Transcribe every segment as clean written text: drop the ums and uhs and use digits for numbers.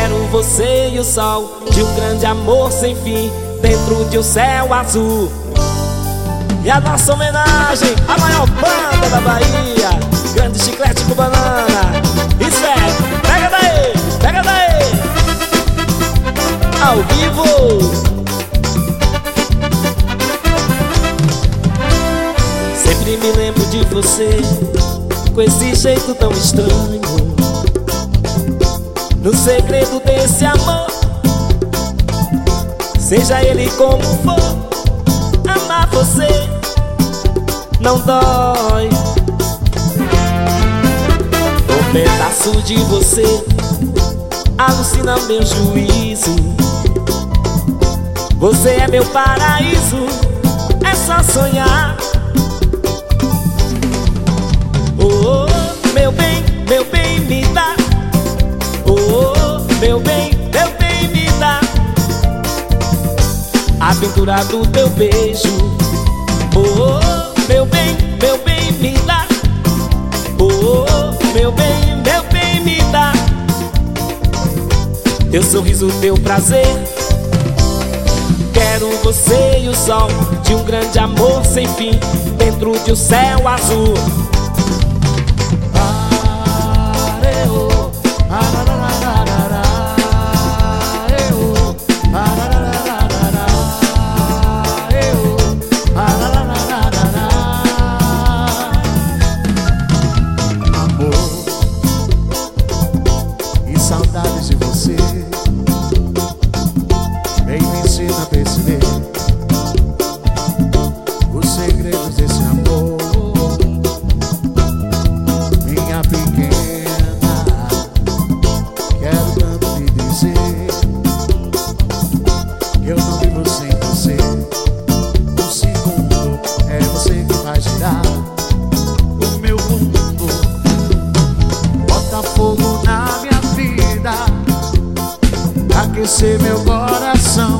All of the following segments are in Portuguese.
Quero você e o sol de um grande amor sem fim dentro de um céu azul. E a nossa homenagem à maior banda da Bahia, Grande Chiclete com Banana. Isso é, pega daí, pega daí. Ao vivo. Sempre me lembro de você com esse jeito tão estranho, no segredo desse amor. Seja ele como for, amar você não dói. Um pedaço de você alucina meu juízo. Você é meu paraíso, é só sonhar. Oh, meu bem, me dá. Oh, meu bem, me dá a aventura do teu beijo. Oh, meu bem, me dá. Oh, meu bem, me dá teu sorriso, teu prazer. Quero você e o sol de um grande amor sem fim dentro de um céu azul. Saudades de você, vem me ensina a perceber os segredos desse amor. Minha pequena, quero tanto lhe dizer que eu não vivo sem você. Um segundo é você que vai girar o meu mundo. Bota fogo na minha vida, aquecer meu coração.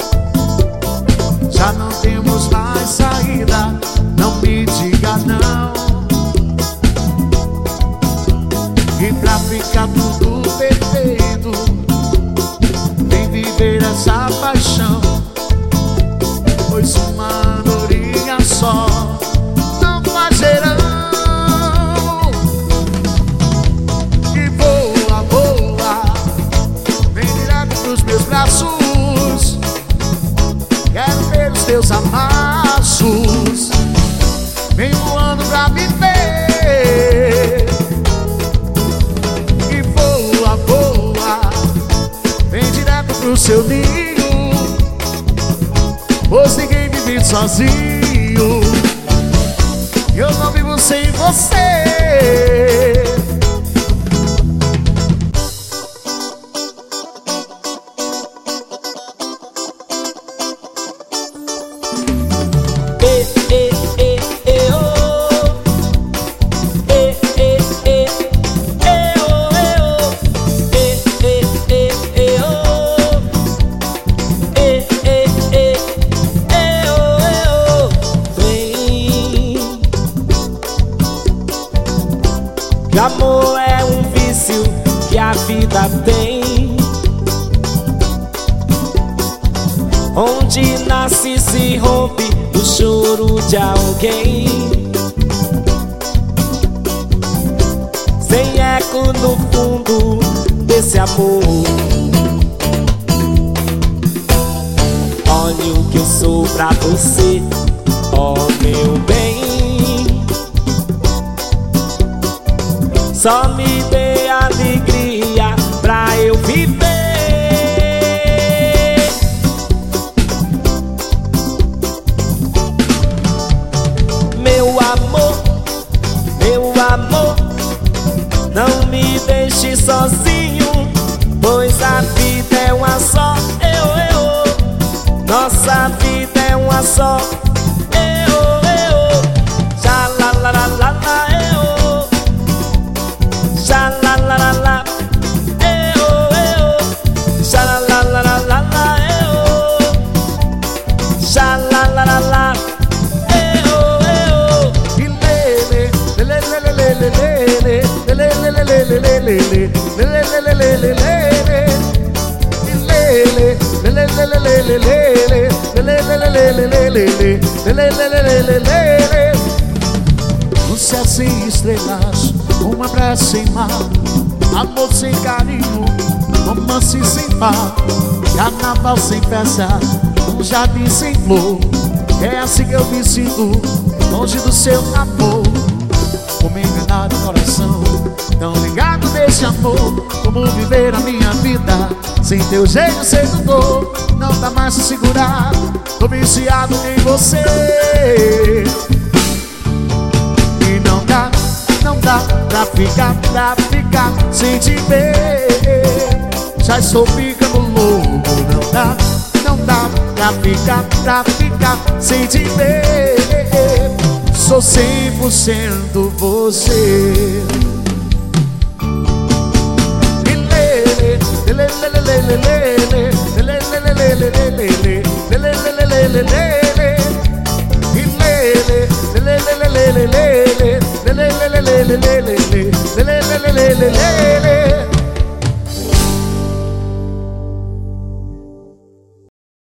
Já não temos mais saída, não me diga não. E pra ficar tudo perfeito, vem viver essa paixão, pois uma andorinha só não faz verão. Quero ver os teus amassos, vem voando pra me ver. E voa, voa, vem direto pro seu ninho, pois ninguém vive sozinho. Eu não vivo sem você. Que amor é um vício que a vida tem, onde nasce e se rompe o choro de alguém, sem eco no fundo desse amor. Olha o que eu sou pra você, ó meu bem. Só me dê alegria pra eu viver. Meu amor, não me deixe sozinho, pois a vida é uma só. Nossa vida é uma só. Já la la la la la. Sha la la la la, sha la la la la la, sha la la la la, E lele, lele, lele, lele, lele, lele, lele, lele, lele, lele, lele, lele, lele, No céu sem estrelas, uma praia sem mar, amor sem carinho, romance sem par, carnaval sem festa, um jardim sem flor. É assim que eu me sinto, longe do seu amor. Como enganar o coração, tão ligado nesse amor. Como viver a minha vida sem teu jeito sedutor. Não dá mais pra segurar, tô viciado em você. E não dá pra ficar sem te ver. Já estou ficando louco. Não dá pra ficar sem te ver. Sou 100% você.